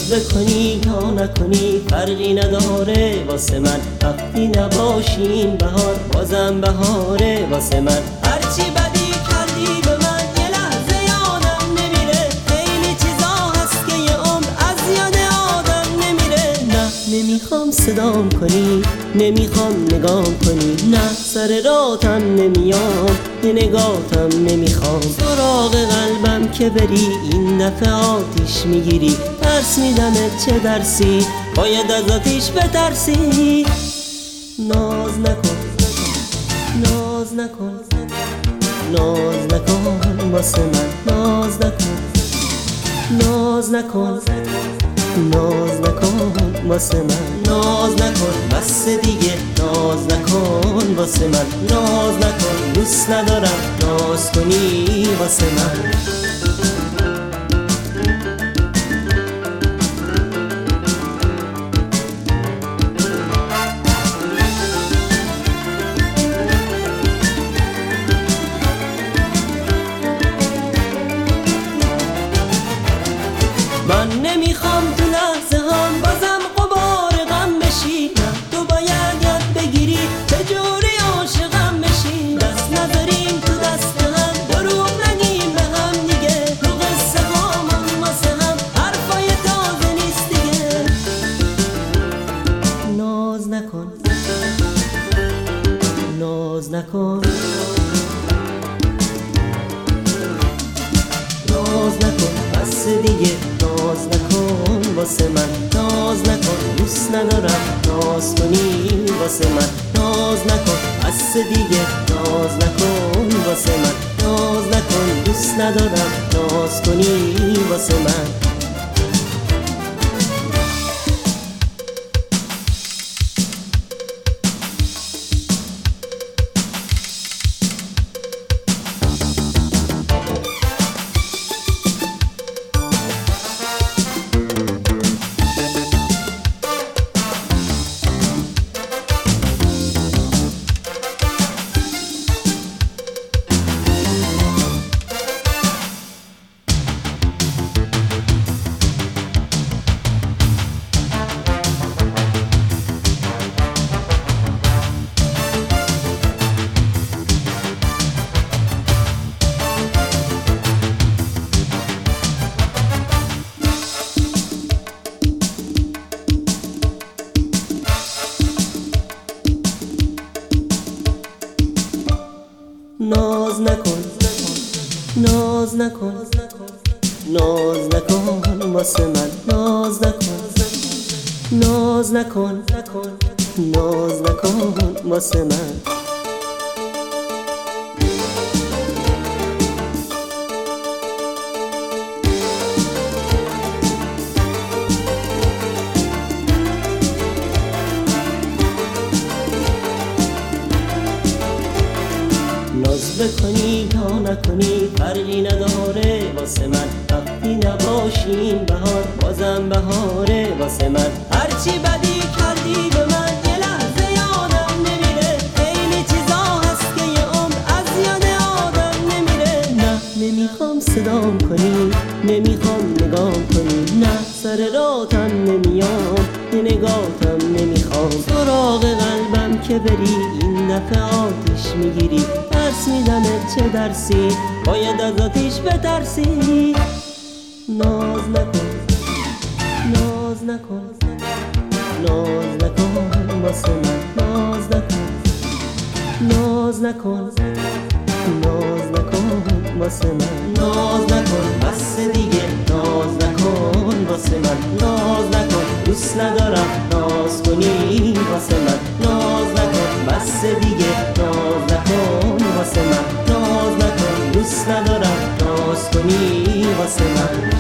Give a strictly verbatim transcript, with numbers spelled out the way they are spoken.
ناز بکنی یا نکنی فرقی نداره واسه من، وقتی نباشین بهار بازم بهاره واسه من. هرچی بدی کردی به من یه لحظه یادم نمیره، خیلی چیزا هست که یه عمر از یاد آدم نمیره. نه نمیخوام صدام کنی، نمیخوام نگام کنی، نه سر راتم نمیام، یه نگاتم نمیخوام. سراغ قلبم که بری این دفعه آتیش میگیری، ترس میدمت چه درسی باید از آتیش بترسی. ناز نکن ناز نکن ناز نکن واسه من، ناز نکن ناز نکن ناز نکن واسه من، ناز نکن بس دیگه، ناز نکن واسه من، ناز نکن دوست ندارم ناز کنی واسه من. من نمیخوام تو لحظه هم بازم غبار غم بشی، تو باید یاد بگیری چجوری عاشقم بشی. دست نذاریم تو دست هم، دروغ نگیم به هم دیگه، تو قصه هامون واسه هم حرفای تازه نیست دیگه. ناز نکن ناز نکن ناز نکن بس دیگه، ناز نکن واسه من، ناز نکن دوست ندارم ناز کنی واسه من، ناز نکن بس دیگه، ناز نکن واسه من، ناز نکن دوست ندارم ناز کنی واسه من. ناز نکن ناز نکن ناز نکن واسه من، ناز نکن ناز نکن ناز نکن واسه من. ناز بکنی یا نکنی فرقی نداره واسه من، وقتی نباشین بهار بازم بهاره واسه من. هرچی بدی کردی به من یه لحظه یادم نمیره، خیلی چیزا هست که یه عمر از یاد آدم نمیره. نه نمیخوام صدام کنی، نمیخوام نگام کنی، نه سر راتم نمیام، یه نگاتم نمیخوام. سراغ قلبم که بری این دفعه آتیش میگیری، ترس میدمت چه درسی باید از آتیش بترسی. ناز نکن ناز نکن ناز نکن واسه من، ناز نکن ناز نکن ناز نکن واسه من، ناز نکن بس دیگه، ناز نکن واسه من، ناز نکن دوست ندارم ناز کنی واسه من، ناز نکن بس دیگه، ناز نکن واسه من، ناز نکن دوست ندارم ناز کنی واسه من.